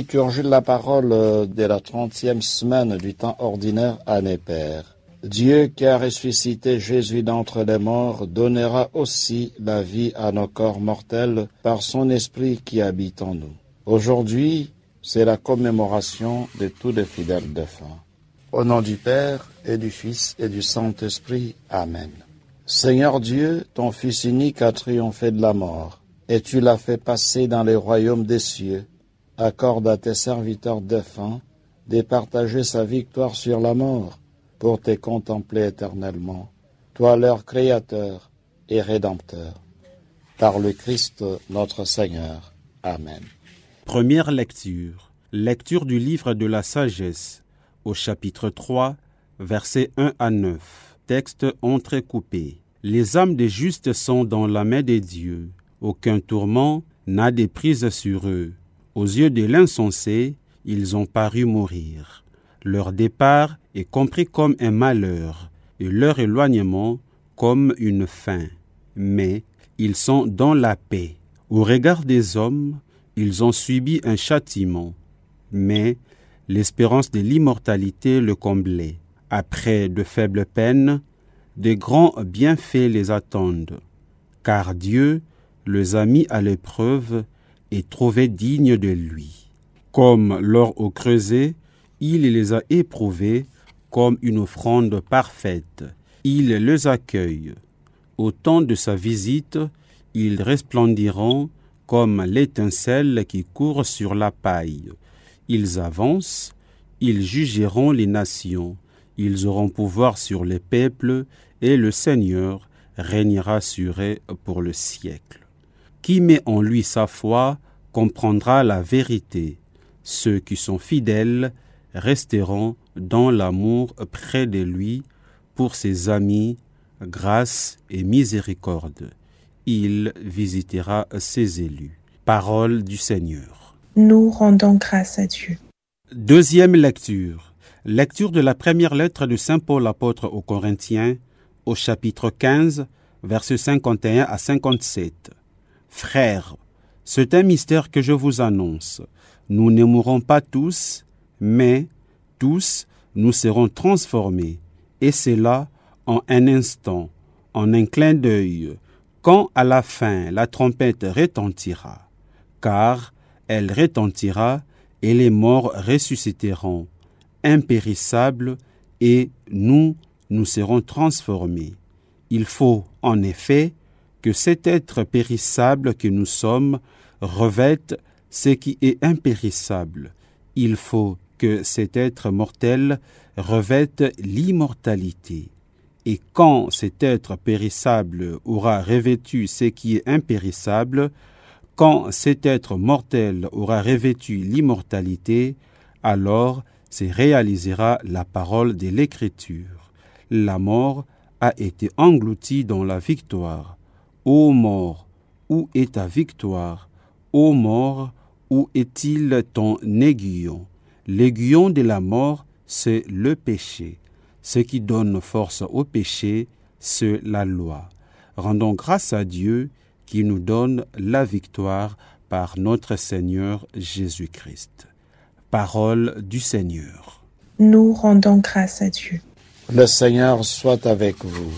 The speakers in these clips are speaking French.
liturgie de la parole de la 30e semaine du temps ordinaire, année paire. Dieu qui a ressuscité Jésus d'entre les morts donnera aussi la vie à nos corps mortels par son esprit qui habite en nous. Aujourd'hui, c'est la commémoration de tous les fidèles défunts. Au nom du Père et du Fils et du Saint-Esprit. Amen. Seigneur Dieu, ton Fils unique a triomphé de la mort, et tu l'as fait passer dans les royaumes des cieux. Accorde à tes serviteurs défunts de partager sa victoire sur la mort, pour te contempler éternellement, toi leur Créateur et Rédempteur. Par le Christ notre Seigneur. Amen. Première lecture. Lecture du livre de la sagesse, au chapitre 3, versets 1 à 9. Texte entrecoupé. Les âmes des justes sont dans la main des dieux. Aucun tourment n'a des prises sur eux. Aux yeux de l'insensé, ils ont paru mourir. Leur départ est compris comme un malheur et leur éloignement comme une fin. Mais ils sont dans la paix. Au regard des hommes, ils ont subi un châtiment. Mais l'espérance de l'immortalité le comblait. Après de faibles peines, de grands bienfaits les attendent. Car Dieu les a mis à l'épreuve et trouvés dignes de lui. Comme l'or au creuset, il les a éprouvés comme une offrande parfaite. Il les accueille. Au temps de sa visite, ils resplendiront comme l'étincelle qui court sur la paille. Ils avancent, ils jugeront les nations. Ils auront pouvoir sur les peuples et le Seigneur régnera sur eux pour le siècle. Qui met en lui sa foi comprendra la vérité. Ceux qui sont fidèles resteront dans l'amour près de lui pour ses amis, grâce et miséricorde. Il visitera ses élus. Parole du Seigneur. Nous rendons grâce à Dieu. Deuxième lecture. Lecture de la première lettre de Saint Paul apôtre aux Corinthiens, au chapitre 15, versets 51 à 57. Frères, c'est un mystère que je vous annonce. Nous ne mourrons pas tous, mais tous nous serons transformés, et cela en un instant, en un clin d'œil, quand à la fin la trompette retentira. Car elle retentira, et les morts ressusciteront, impérissables, et nous serons transformés. Il faut, en effet, que cet être périssable que nous sommes revête ce qui est impérissable. Il faut que cet être mortel revête l'immortalité. Et quand cet être périssable aura revêtu ce qui est impérissable, quand cet être mortel aura revêtu l'immortalité, alors se réalisera la parole de l'Écriture. La mort a été engloutie dans la victoire. Ô mort, où est ta victoire? Ô mort, où est-il ton aiguillon? L'aiguillon de la mort, c'est le péché. Ce qui donne force au péché, c'est la loi. Rendons grâce à Dieu qui nous donne la victoire par notre Seigneur Jésus-Christ. Parole du Seigneur. Nous rendons grâce à Dieu. Le Seigneur soit avec vous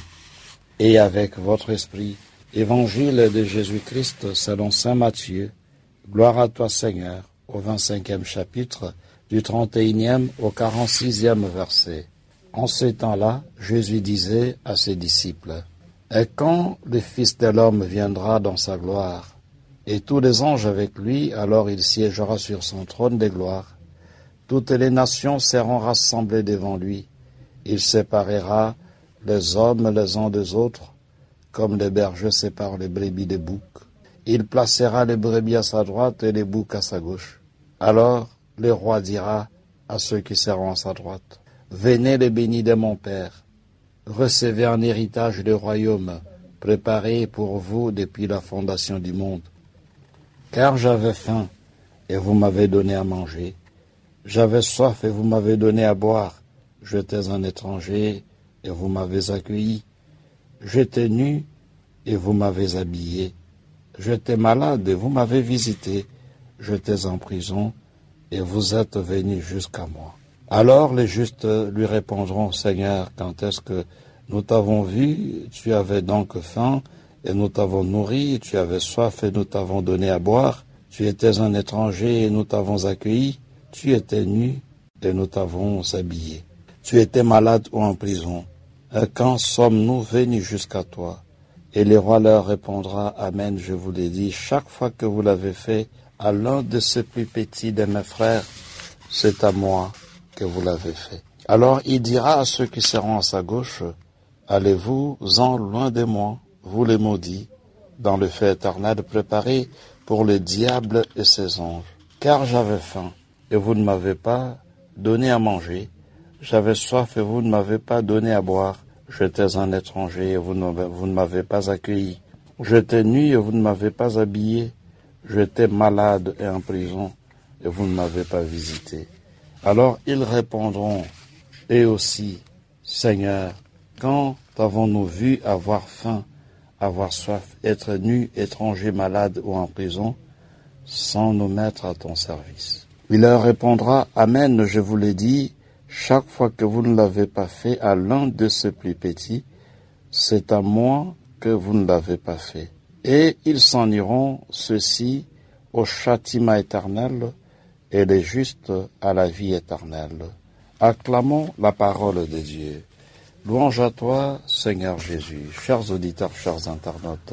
et avec votre esprit. Évangile de Jésus-Christ selon saint Matthieu. Gloire à toi Seigneur, au 25e chapitre, du 31e au 46e verset. En ce temps-là, Jésus disait à ses disciples, « Et quand le Fils de l'homme viendra dans sa gloire, et tous les anges avec lui, alors il siégera sur son trône de gloire. Toutes les nations seront rassemblées devant lui. Il séparera les hommes les uns des autres, comme les bergers séparent les brebis des boucs. Il placera les brebis à sa droite et les boucs à sa gauche. Alors le roi dira à ceux qui seront à sa droite, « Venez les bénis de mon Père, recevez en héritage le royaume préparé pour vous depuis la fondation du monde. Car j'avais faim et vous m'avez donné à manger, j'avais soif et vous m'avez donné à boire, j'étais un étranger et vous m'avez accueilli, j'étais nu et vous m'avez habillé, j'étais malade et vous m'avez visité, j'étais en prison et vous êtes venus jusqu'à moi. Alors les justes lui répondront, Seigneur, quand est-ce que nous t'avons vu, tu avais donc faim, et nous t'avons nourri, tu avais soif, et nous t'avons donné à boire, tu étais un étranger, et nous t'avons accueilli, tu étais nu, et nous t'avons habillé. Tu étais malade ou en prison. Et quand sommes-nous venus jusqu'à toi? Et le roi leur répondra, Amen, je vous l'ai dit, chaque fois que vous l'avez fait à l'un de ces plus petits de mes frères, c'est à moi que vous l'avez fait. Alors il dira à ceux qui seront à sa gauche, allez-vous-en loin de moi, vous les maudits, dans le feu éternel préparé pour le diable et ses anges. Car j'avais faim, et vous ne m'avez pas donné à manger. J'avais soif, et vous ne m'avez pas donné à boire. J'étais un étranger, et vous ne m'avez pas accueilli. J'étais nu, et vous ne m'avez pas habillé. J'étais malade et en prison, et vous ne m'avez pas visité. Alors ils répondront, et aussi, Seigneur, quand avons-nous vu avoir faim, avoir soif, être nu, étranger, malade ou en prison, sans nous mettre à ton service? Il leur répondra, Amen, je vous l'ai dit, chaque fois que vous ne l'avez pas fait à l'un de ces plus petits, c'est à moi que vous ne l'avez pas fait. Et ils s'en iront, ceux-ci, au châtiment éternel, et les justes à la vie éternelle. Acclamons la parole de Dieu. Louange à toi, Seigneur Jésus. Chers auditeurs, chers internautes,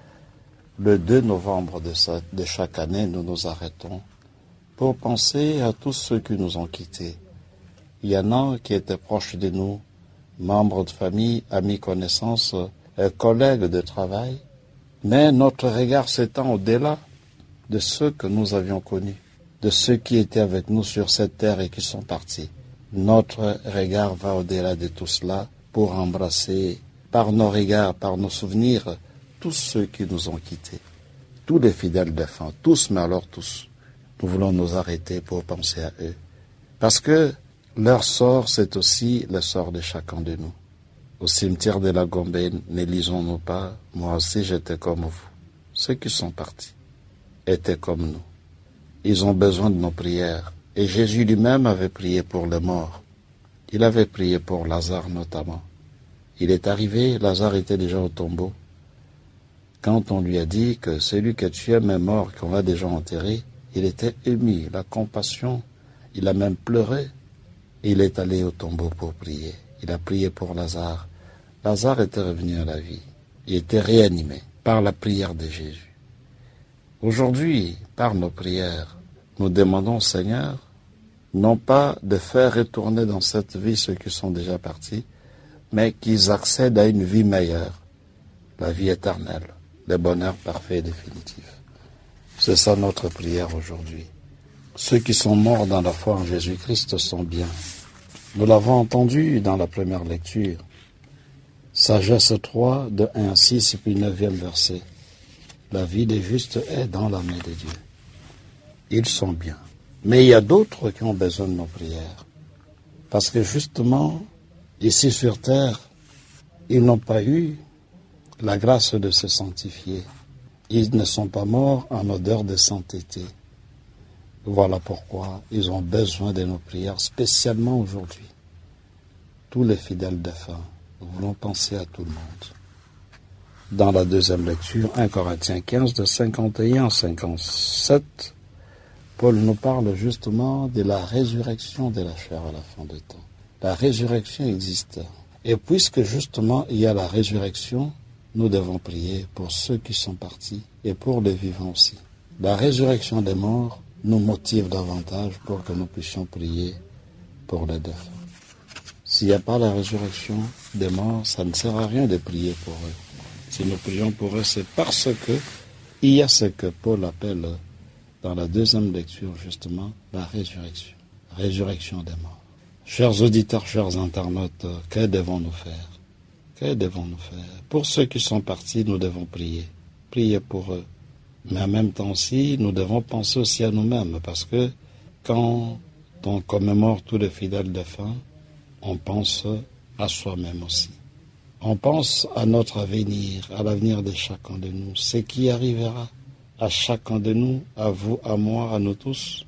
le 2 novembre de chaque année, nous nous arrêtons pour penser à tous ceux qui nous ont quittés. Il y en a qui étaient proches de nous, membres de famille, amis, connaissances, collègues de travail, mais notre regard s'étend au-delà de ceux que nous avions connus, de ceux qui étaient avec nous sur cette terre et qui sont partis. Notre regard va au-delà de tout cela pour embrasser, par nos regards, par nos souvenirs, tous ceux qui nous ont quittés, tous les fidèles défunts, tous, mais alors tous. Nous voulons nous arrêter pour penser à eux, parce que leur sort, c'est aussi le sort de chacun de nous. Au cimetière de la Gombe, ne lisons-nous pas, moi aussi j'étais comme vous. Ceux qui sont partis étaient comme nous. Ils ont besoin de nos prières. Et Jésus lui-même avait prié pour les morts. Il avait prié pour Lazare notamment. Il est arrivé, Lazare était déjà au tombeau. Quand on lui a dit que celui que tu aimes est mort, qu'on va déjà enterrer, il était ému, la compassion, il a même pleuré. Il est allé au tombeau pour prier. Il a prié pour Lazare. Lazare était revenu à la vie. Il était réanimé par la prière de Jésus. Aujourd'hui, par nos prières, nous demandons au Seigneur, non pas de faire retourner dans cette vie ceux qui sont déjà partis, mais qu'ils accèdent à une vie meilleure, la vie éternelle, le bonheur parfait et définitif. C'est ça notre prière aujourd'hui. Ceux qui sont morts dans la foi en Jésus-Christ sont bien. Nous l'avons entendu dans la première lecture. Sagesse 3, de 1 à 6, et puis 9e verset. La vie des justes est dans la main de Dieu. Ils sont bien. Mais il y a d'autres qui ont besoin de nos prières. Parce que justement, ici sur terre, ils n'ont pas eu la grâce de se sanctifier. Ils ne sont pas morts en odeur de sainteté. Voilà pourquoi ils ont besoin de nos prières, spécialement aujourd'hui. Tous les fidèles défunts, nous voulons penser à tout le monde. Dans la deuxième lecture, 1 Corinthiens 15, de 51 à 57, Paul nous parle justement de la résurrection de la chair à la fin des temps. La résurrection existe. Et puisque justement il y a la résurrection, nous devons prier pour ceux qui sont partis et pour les vivants aussi. La résurrection des morts nous motive davantage pour que nous puissions prier pour les défunts. S'il n'y a pas la résurrection des morts, ça ne sert à rien de prier pour eux. Si nous prions pour eux, c'est parce que il y a ce que Paul appelle dans la deuxième lecture justement la résurrection des morts. Chers auditeurs, chers internautes, que devons-nous faire? Que devons-nous faire? Pour ceux qui sont partis, nous devons prier. Prier pour eux. Mais en même temps aussi, nous devons penser aussi à nous-mêmes, parce que quand on commémore tous les fidèles défunts, on pense à soi-même aussi. On pense à notre avenir, à l'avenir de chacun de nous, ce qui arrivera à chacun de nous, à vous, à moi, à nous tous.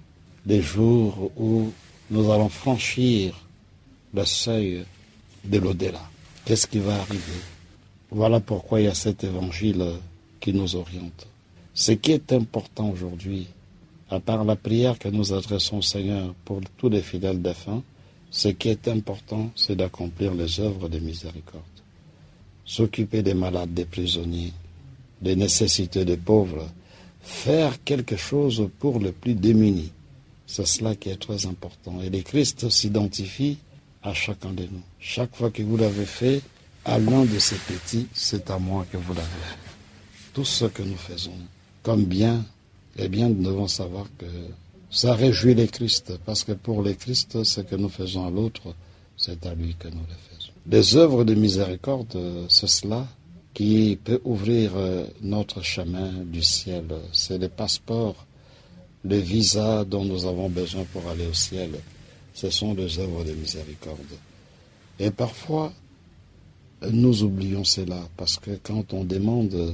des jours où nous allons franchir le seuil de l'au-delà. Qu'est-ce qui va arriver? Voilà pourquoi il y a cet évangile qui nous oriente. Ce qui est important aujourd'hui, à part la prière que nous adressons au Seigneur pour tous les fidèles défunts, ce qui est important, c'est d'accomplir les œuvres de miséricorde. S'occuper des malades, des prisonniers, des nécessités des pauvres, faire quelque chose pour le plus démuni. C'est cela qui est très important. Et le Christ s'identifie à chacun de nous. Chaque fois que vous l'avez fait, à l'un de ces petits, c'est à moi que vous l'avez fait. Tout ce que nous faisons comme bien, eh bien, nous devons savoir que ça réjouit le Christ, parce que pour le Christ, ce que nous faisons à l'autre, c'est à lui que nous le faisons. Les œuvres de miséricorde, c'est cela qui peut ouvrir notre chemin du ciel. C'est le passeport, le visa dont nous avons besoin pour aller au ciel. Ce sont les œuvres de miséricorde. Et parfois, nous oublions cela, parce que quand on demande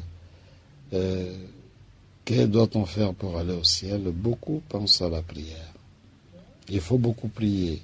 que doit-on faire pour aller au ciel, beaucoup pensent à la prière. Il faut beaucoup prier.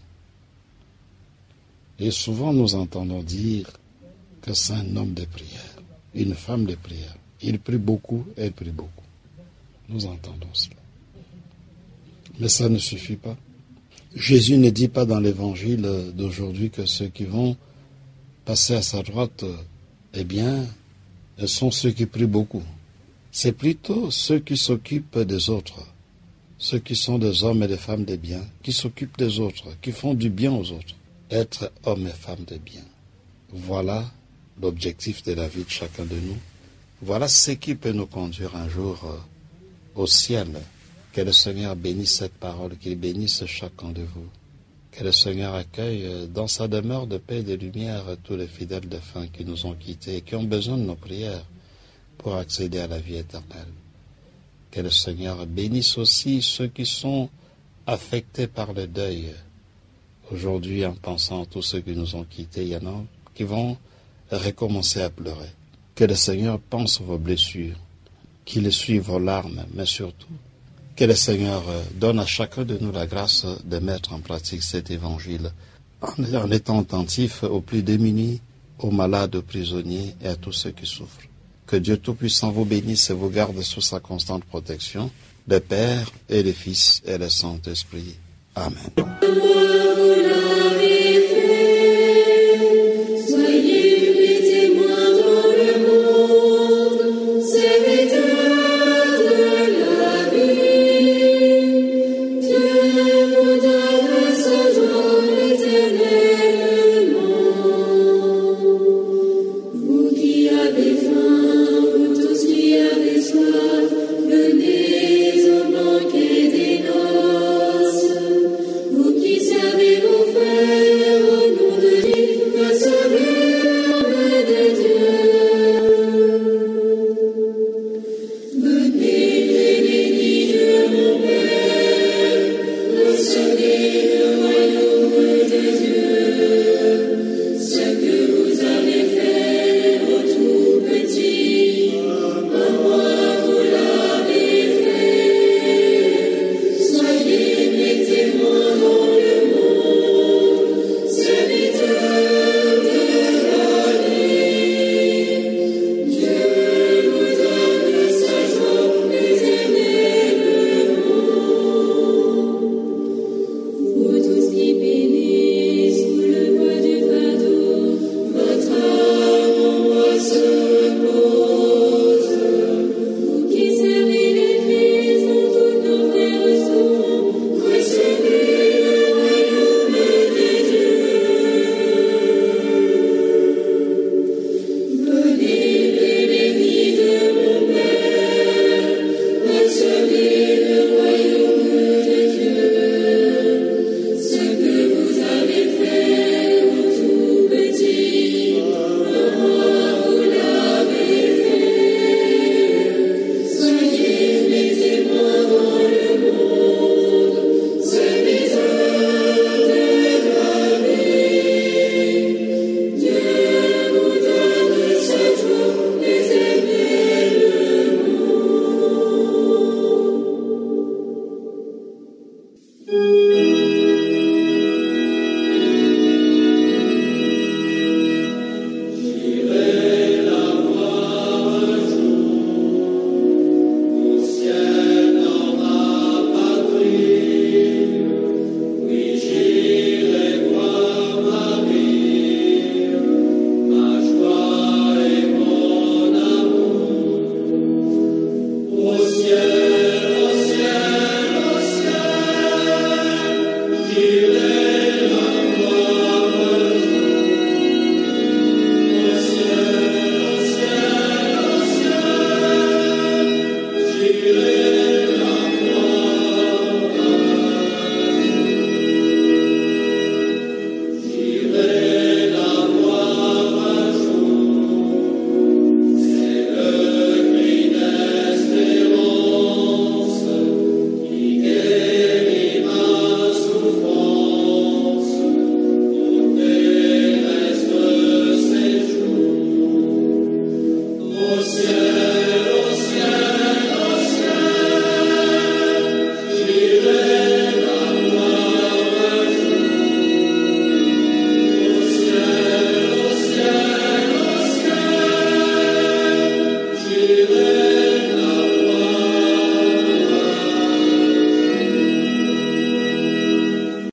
Et souvent nous entendons dire que c'est un homme de prière, une femme de prière. Il prie beaucoup, elle prie beaucoup. Nous entendons cela. Mais ça ne suffit pas. Jésus ne dit pas dans l'évangile d'aujourd'hui que ceux qui vont passer à sa droite, eh bien, sont ceux qui prient beaucoup. C'est plutôt ceux qui s'occupent des autres, ceux qui sont des hommes et des femmes de bien, qui s'occupent des autres, qui font du bien aux autres. Être homme et femme de bien. Voilà l'objectif de la vie de chacun de nous. Voilà ce qui peut nous conduire un jour au ciel. Que le Seigneur bénisse cette parole, qu'il bénisse chacun de vous. Que le Seigneur accueille dans sa demeure de paix et de lumière tous les fidèles défunts qui nous ont quittés et qui ont besoin de nos prières pour accéder à la vie éternelle. Que le Seigneur bénisse aussi ceux qui sont affectés par le deuil. Aujourd'hui, en pensant à tous ceux qui nous ont quittés, il y en a qui vont recommencer à pleurer. Que le Seigneur pense vos blessures, qu'il essuie vos larmes, mais surtout, que le Seigneur donne à chacun de nous la grâce de mettre en pratique cet évangile en étant attentif aux plus démunis, aux malades, aux prisonniers et à tous ceux qui souffrent. Que Dieu Tout-Puissant vous bénisse et vous garde sous sa constante protection, le Père et le Fils et le Saint-Esprit. Amen.